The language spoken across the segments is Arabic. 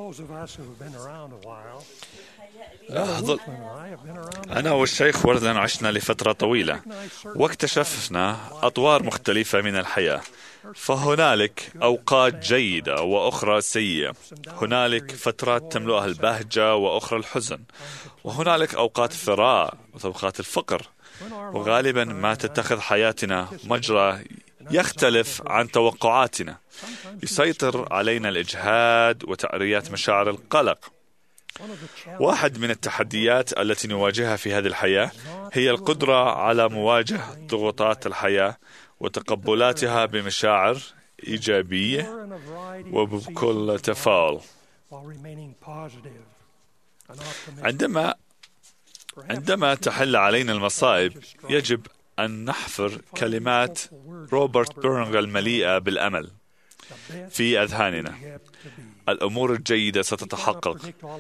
أنا والشيخ وردن عشنا لفترة طويلة واكتشفنا أطوار مختلفة من الحياة، فهنالك أوقات جيدة وأخرى سيئة، هنالك فترات تملؤها البهجة وأخرى الحزن، وهنالك أوقات الثراء وأوقات الفقر، وغالبا ما تتخذ حياتنا مجرى يختلف عن توقعاتنا. يسيطر علينا الإجهاد وتعريات مشاعر القلق. واحد من التحديات التي نواجهها في هذه الحياة هي القدرة على مواجهة ضغوطات الحياة وتقبلاتها بمشاعر إيجابية وبكل تفاؤل. عندما تحل علينا المصائب يجب أن نحفر كلمات روبرت بيرنغ المليئة بالأمل في أذهاننا. الأمور الجيدة ستتحقق.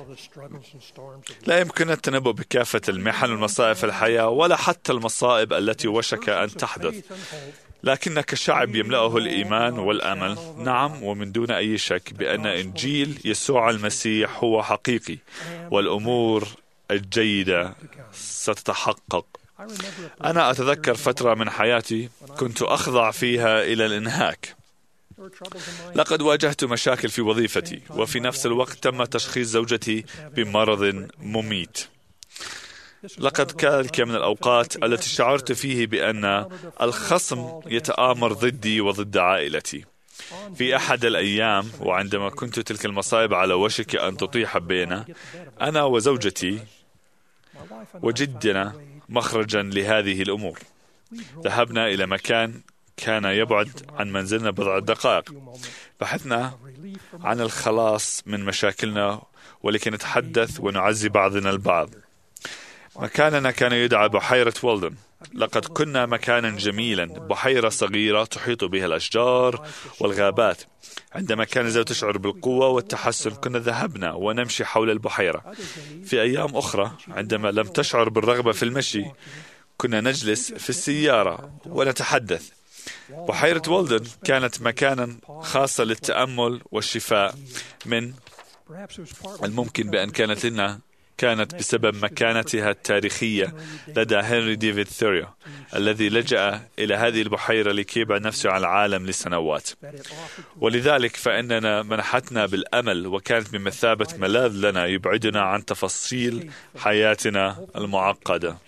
لا يمكن التنبؤ بكافة المحن والمصائب في الحياة ولا حتى المصائب التي وشك أن تحدث، لكن كشعب يملأه الإيمان والأمل، نعم، ومن دون أي شك بأن إنجيل يسوع المسيح هو حقيقي والأمور الجيدة ستتحقق. أنا أتذكر فترة من حياتي كنت أخضع فيها إلى الإنهاك. لقد واجهت مشاكل في وظيفتي، وفي نفس الوقت تم تشخيص زوجتي بمرض مميت. لقد كان من الأوقات التي شعرت فيه بأن الخصم يتآمر ضدي وضد عائلتي. في أحد الأيام وعندما كنت تلك المصائب على وشك أن تطيح بينا، أنا وزوجتي وجدنا مخرجا لهذه الأمور. ذهبنا إلى مكان كان يبعد عن منزلنا بضع دقائق. بحثنا عن الخلاص من مشاكلنا ولكي نتحدث ونعزي بعضنا البعض. مكاننا كان يدعى بحيرة والدن. لقد كنا مكانا جميلا، بحيرة صغيرة تحيط بها الأشجار والغابات. عندما كان الزوجة تشعر بالقوة والتحسن كنا ذهبنا ونمشي حول البحيرة. في أيام أخرى عندما لم تشعر بالرغبة في المشي كنا نجلس في السيارة ونتحدث. بحيرة والدن كانت مكانا خاصا للتأمل والشفاء من الممكن بأن كانت بسبب مكانتها التاريخية لدى هنري ديفيد ثوريو الذي لجأ إلى هذه البحيرة لكي يبعد نفسه عن العالم لسنوات. ولذلك فإننا منحتنا بالأمل وكانت بمثابة ملاذ لنا يبعدنا عن تفاصيل حياتنا المعقدة.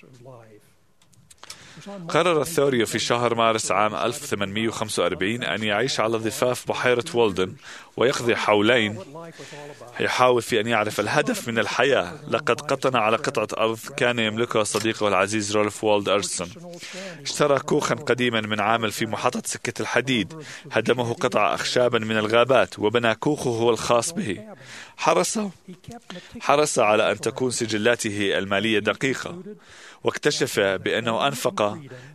قرر ثوريو في شهر مارس عام 1845 أن يعيش على ضفاف بحيرة والدن ويقضي حولين يحاول في أن يعرف الهدف من الحياة. لقد قطن على قطعة أرض كان يملكها صديقه العزيز رولف والد أرسون. اشترى كوخا قديما من عامل في محطة سكة الحديد، هدمه قطع أخشابا من الغابات وبنى كوخه هو الخاص به. حرص على أن تكون سجلاته المالية دقيقة، واكتشف بأنه أنفق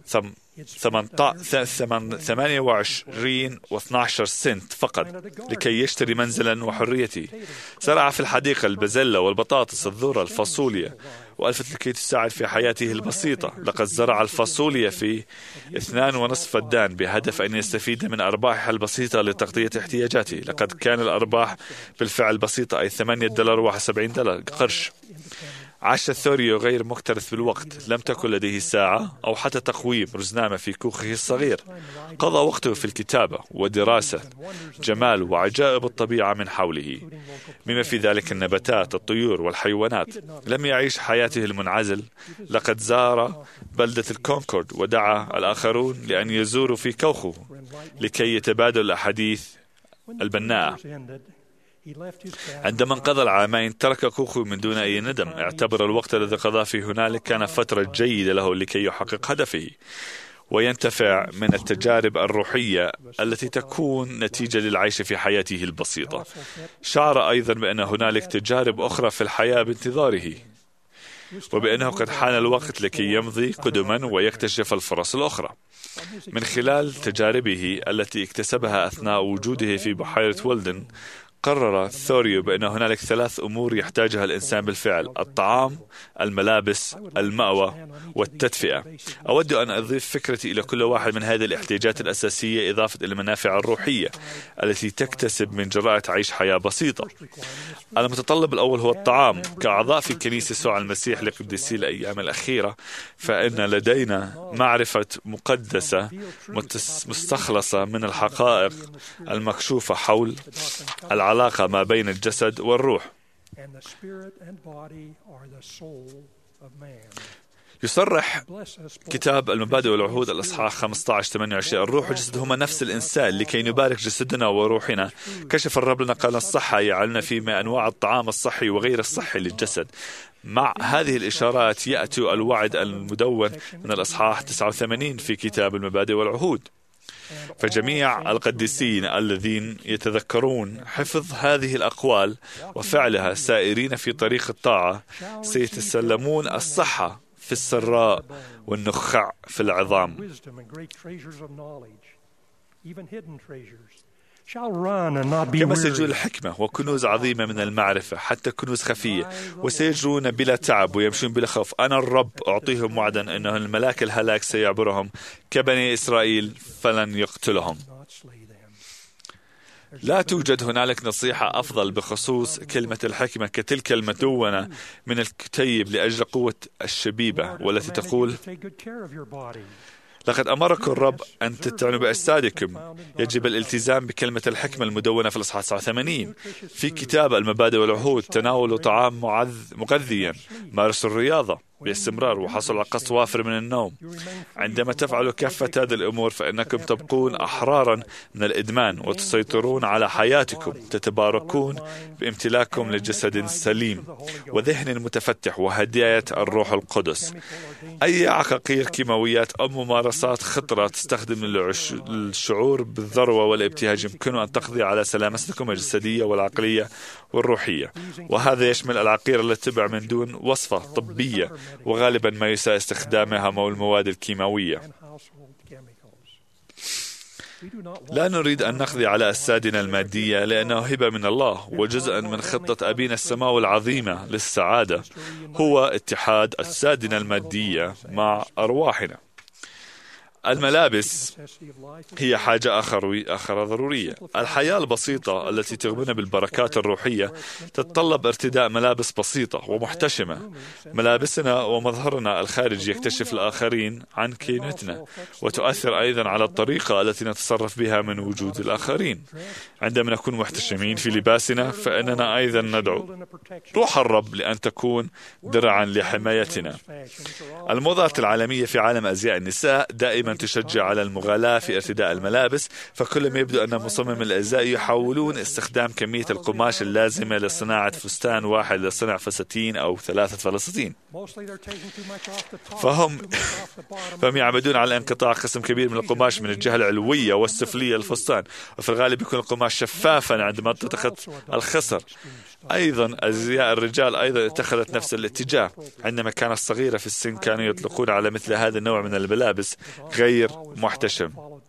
28.12 سنت فقط لكي يشتري منزلا وحريته. زرع في الحديقة البازيلا والبطاطس، الذرة، الفاصوليا، وألفت لكي تساعد في حياته البسيطة. لقد زرع الفاصوليا في 2.5 فدان بهدف أن يستفيد من أرباحها البسيطة لتغطية احتياجاته. لقد كان الأرباح بالفعل بسيطة، أي $8.71 قرش. عاش ثوريو غير مكترث بالوقت، لم تكن لديه ساعة أو حتى تقويم رزنامة في كوخه الصغير. قضى وقته في الكتابة ودراسة جمال وعجائب الطبيعة من حوله، بما في ذلك النباتات، الطيور والحيوانات. لم يعيش حياته المنعزل. لقد زار بلدة الكونكورد ودعا الآخرون لأن يزوروا في كوخه لكي يتبادلوا الأحاديث البناءة. عندما انقضى العامين ترك كوخه من دون أي ندم. اعتبر الوقت الذي قضاه في هنالك كان فترة جيدة له لكي يحقق هدفه وينتفع من التجارب الروحية التي تكون نتيجة للعيش في حياته البسيطة. شعر أيضا بأن هنالك تجارب أخرى في الحياة بانتظاره، وبأنه قد حان الوقت لكي يمضي قدما ويكتشف الفرص الأخرى. من خلال تجاربه التي اكتسبها أثناء وجوده في بحيرة والدن قرر ثوريو بأن هنالك 3 أمور يحتاجها الإنسان بالفعل: الطعام، الملابس، المأوى، والتدفئة. أود أن أضيف فكرتي إلى كل واحد من هذه الاحتياجات الأساسية، إضافة إلى المنافع الروحية التي تكتسب من جراءة عيش حياة بسيطة. المتطلب الأول هو الطعام. كأعضاء في كنيسة يسوع المسيح لقديسي الأيام الأخيرة، فإن لدينا معرفة مقدسة مستخلصة من الحقائق المكشوفة حول العلاقة ما بين الجسد والروح. يصرح كتاب المبادئ والعهود الإصحاح 15:28: الروح والجسد هما نفس الإنسان، لكي نبارك جسدنا وروحنا. كشف الرب لنا قال الصحة، يعلن فيما أنواع الطعام الصحي وغير الصحي للجسد. مع هذه الإشارات يأتي الوعد المدون من الإصحاح 89 في كتاب المبادئ والعهود. فجميع القديسين الذين يتذكرون حفظ هذه الأقوال وفعلها سائرين في طريق الطاعة سيتسلمون الصحة في السراء والنخاع في العظام. كما سيجرون الحكمة وكنوز عظيمة من المعرفة، حتى كنوز خفية، وسيجرون بلا تعب ويمشون بلا خوف. أنا الرب أعطيهم وعدا أنه الملاك الهلاك سيعبرهم كبني إسرائيل فلن يقتلهم. لا توجد هنالك نصيحة أفضل بخصوص كلمة الحكمة كتلك المدونة من الكتيب لأجل قوة الشبيبة، والتي تقول: لقد أمركم الرب أن تتعنوا بأجسادكم. يجب الالتزام بكلمة الحكمة المدونة في الإصحاح 89 في كتاب المبادئ والعهود. تناولوا طعام مغذيا، مارسوا الرياضة باستمرار، وحصلوا على قسط وافر من النوم. عندما تفعلوا كافة هذه الأمور فإنكم تبقون أحرارا من الإدمان وتسيطرون على حياتكم، تتباركون بامتلاككم لجسد سليم وذهن متفتح وهداية الروح القدس. أي عقاقير كيماويات أو ممارسات خطرة تستخدم الشعور بالذروة والابتهاج يمكن أن تقضي على سلامتكم الجسدية والعقلية والروحية، وهذا يشمل العقير التي تتبع من دون وصفة طبية، وغالبا ما يساء استخدامها مع المواد الكيماوية. لا نريد أن نقضي على أجسادنا المادية، لأنه هبة من الله، وجزءا من خطة أبينا السماوي العظيمة للسعادة هو اتحاد أجسادنا المادية مع أرواحنا. الملابس هي حاجة أخرى ضرورية. الحياة البسيطة التي تغنينا بالبركات الروحية تتطلب ارتداء ملابس بسيطة ومحتشمة. ملابسنا ومظهرنا الخارجي يكتشف الآخرين عن كينتنا، وتؤثر أيضا على الطريقة التي نتصرف بها من وجود الآخرين. عندما نكون محتشمين في لباسنا فإننا أيضا ندعو روح الرب لأن تكون درعا لحمايتنا. الموضات العالمية في عالم أزياء النساء دائما تشجع على المغالاة في ارتداء الملابس، فكلما يبدو أن مصمم الأزياء يحاولون استخدام كمية القماش اللازمة لصناعة فستان واحد لصنع فساتين أو 3 فساتين. فهم يعمدون على انقطاع قسم كبير من القماش من الجهة العلوية والسفلية للفستان، وفي الغالب يكون القماش شفافا عند منطقة الخصر. أيضا أزياء الرجال أيضا اتخذت نفس الاتجاه. عندما كانت صغيرة في السن كانوا يطلقون على مثل هذا النوع من الملابس غير محتشم.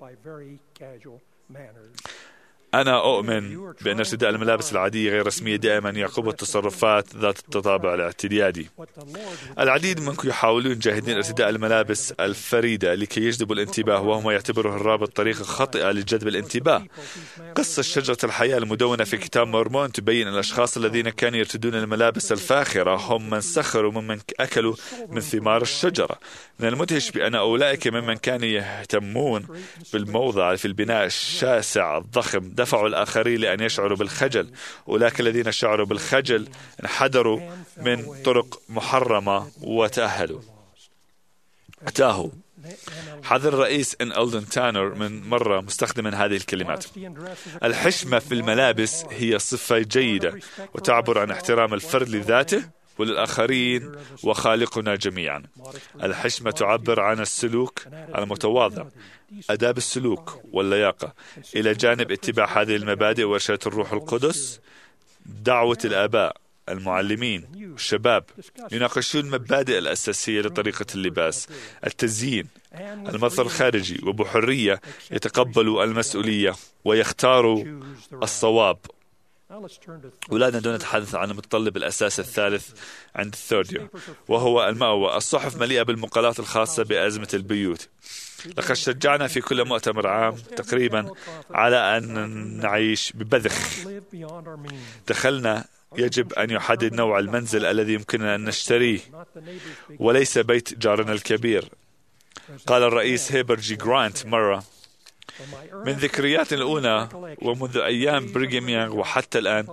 أنا أؤمن بأن ارتداء الملابس العادية غير رسمية دائما يعقب التصرفات ذات التطابع الاعتيادي. العديد منكم يحاولون جاهدين ارتداء الملابس الفريدة لكي يجذبوا الانتباه، وهم يعتبره الرابط طريقة خاطئة لجذب الانتباه. قصة شجرة الحياة المدونة في كتاب مورمون تبين أن الأشخاص الذين كانوا يرتدون الملابس الفاخرة هم من سخروا ممن أكلوا من ثمار الشجرة. من المدهش بأن أولئك ممن كانوا يهتمون بالموضع في البناء الشاسع الضخم دفعوا الآخرين لأن يشعروا بالخجل. أولئك الذين شعروا بالخجل انحدروا من طرق محرمة وتأهلوا. تاهوا. حذر الرئيس ألدن تانر من مرة مستخدما هذه الكلمات: الحشمة في الملابس هي صفة جيدة وتعبر عن احترام الفرد لذاته وللآخرين وخالقنا جميعا. الحشمة تعبر عن السلوك المتواضع، آداب السلوك واللياقة، إلى جانب اتباع هذه المبادئ وإرشاد الروح القدس. دعوة الآباء، المعلمين والشباب يناقشون المبادئ الأساسية لطريقة اللباس، التزيين، المظهر الخارجي، وبحرية يتقبلوا المسؤولية ويختاروا الصواب. أولادنا دون نتحدث عن المتطلب الأساسي الثالث عند الثورديو، وهو المأوى. الصحف مليئة بالمقالات الخاصة بأزمة البيوت. لقد شجعنا في كل مؤتمر عام تقريبا على أن نعيش ببذخ. دخلنا يجب أن يحدد نوع المنزل الذي يمكننا أن نشتريه وليس بيت جارنا الكبير. قال الرئيس هيبر جي جرانت مرة: من ذكريات الأولى ومنذ أيام بريغام يانغ وحتى الآن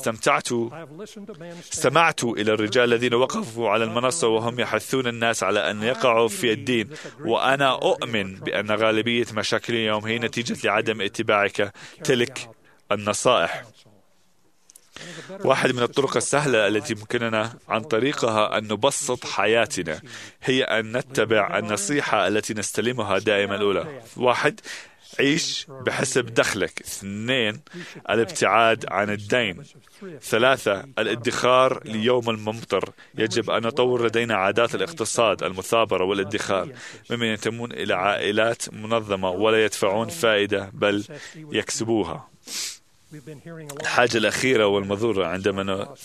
استمعت إلى الرجال الذين وقفوا على المنصة وهم يحثون الناس على أن يقعوا في الدين، وأنا أؤمن بأن غالبية مشاكل اليوم هي نتيجة لعدم اتباعك تلك النصائح. واحد من الطرق السهلة التي يمكننا عن طريقها أن نبسط حياتنا هي أن نتبع النصيحة التي نستلمها دائما. الأولى: 1. عيش بحسب دخلك. 2. الابتعاد عن الدين. 3. الادخار ليوم الممطر. يجب أن نطور لدينا عادات الاقتصاد، المثابرة والادخار، ممن ينتمون إلى عائلات منظمة ولا يدفعون فائدة بل يكسبوها. الحاجة الأخيرة والمضرة عندما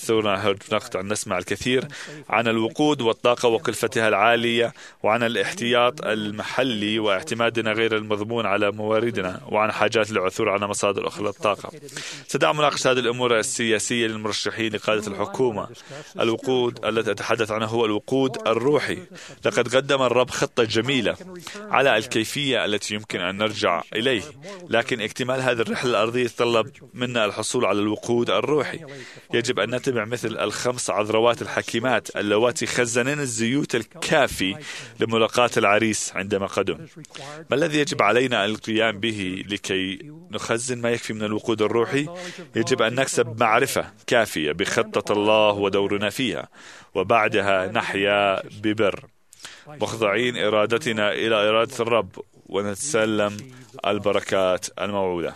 نسمع الكثير عن الوقود والطاقة وكلفتها العالية، وعن الاحتياط المحلي واعتمادنا غير المضمون على مواردنا، وعن حاجات العثور على مصادر أخرى للطاقة. سدع مناقشة هذه الأمور السياسية للمرشحين لقادة الحكومة. الوقود الذي أتحدث عنه هو الوقود الروحي. لقد قدم الرب خطة جميلة على الكيفية التي يمكن أن نرجع إليه، لكن اكتمال هذه الرحلة الأرضية يتطلب منا الحصول على الوقود الروحي. يجب أن نتبع مثل ال5 عذراوات الحكيمات اللواتي خزنن الزيوت الكافي لملاقاة العريس عندما قدم. ما الذي يجب علينا القيام به لكي نخزن ما يكفي من الوقود الروحي؟ يجب أن نكسب معرفة كافية بخطة الله ودورنا فيها، وبعدها نحيا ببر مخضعين إرادتنا إلى إرادة الرب ونتسلم البركات الموعودة.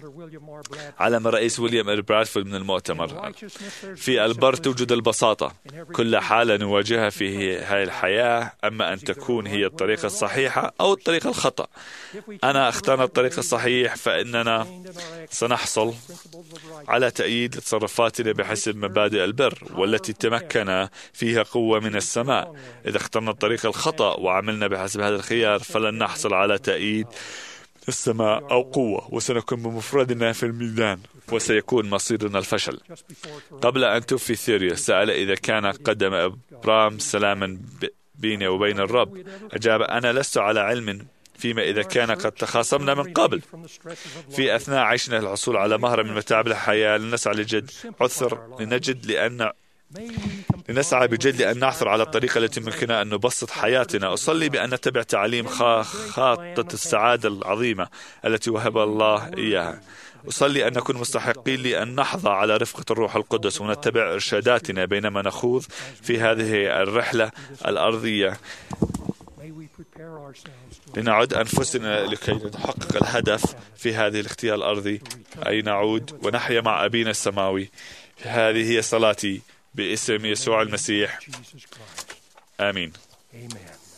علم الرئيس ويليام إل برادفورد من المؤتمر: في البر توجد البساطة. كل حالة نواجهها في هذه الحياة أما أن تكون هي الطريقة الصحيحة أو الطريقة الخطأ. أنا اخترنا الطريق الصحيح، فإننا سنحصل على تأييد تصرفاتنا بحسب مبادئ البر والتي تمكن فيها قوة من السماء. إذا اخترنا الطريق الخطأ وعملنا بحسب هذا الخيار فلن نحصل على تأييد السماء أو قوة، وسنكون بمفردنا في الميدان وسيكون مصيرنا الفشل. قبل أن توفي ثيريا سأل إذا كان قدم إبرام سلاما بيني وبين الرب. أجاب: أنا لست على علم فيما إذا كان قد تخاصمنا من قبل. في أثناء عيشنا الحصول على مهرة من متاعب الحياة لنسعى لجد لنسعى بجد لأن نعثر على الطريقة التي يمكننا أن نبسط حياتنا. أصلي بأن نتبع تعليم خاطة السعادة العظيمة التي وهب الله إياها. أصلي أن نكون مستحقين لأن نحظى على رفقة الروح القدس ونتبع إرشاداتنا بينما نخوض في هذه الرحلة الأرضية، لنعد أنفسنا لكي نحقق الهدف في هذه الاختيار الأرضي، أي نعود ونحيا مع أبينا السماوي. هذه هي صلاتي باسم يسوع المسيح. آمين.